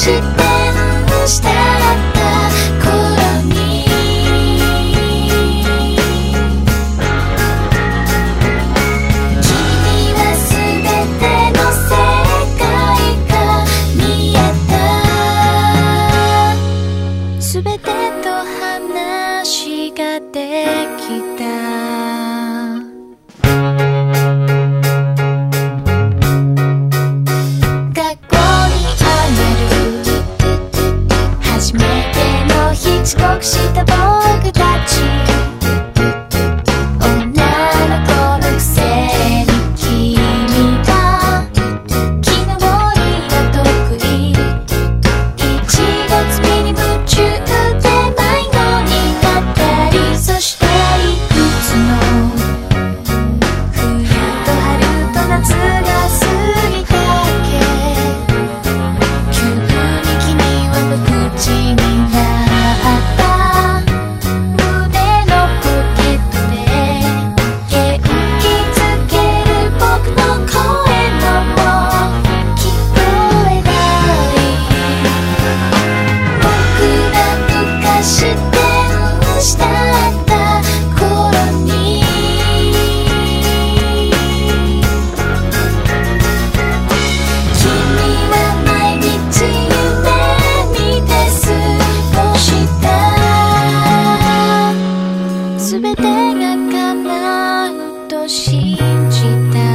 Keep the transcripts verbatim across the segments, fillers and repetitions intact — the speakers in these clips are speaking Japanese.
してしたった頃に君は全ての世界が見えた全てと話ができた遅刻した僕たち女の子のくせに君は木登りが得意いちご摘みに夢中で迷子になったりそしていくつの冬と春と夏が過ぎたっけ急に君は無口になる全てが叶うと信じた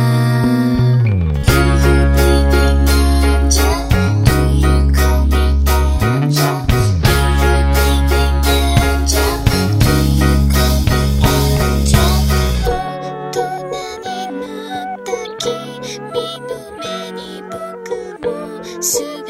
大人になった君の目に僕も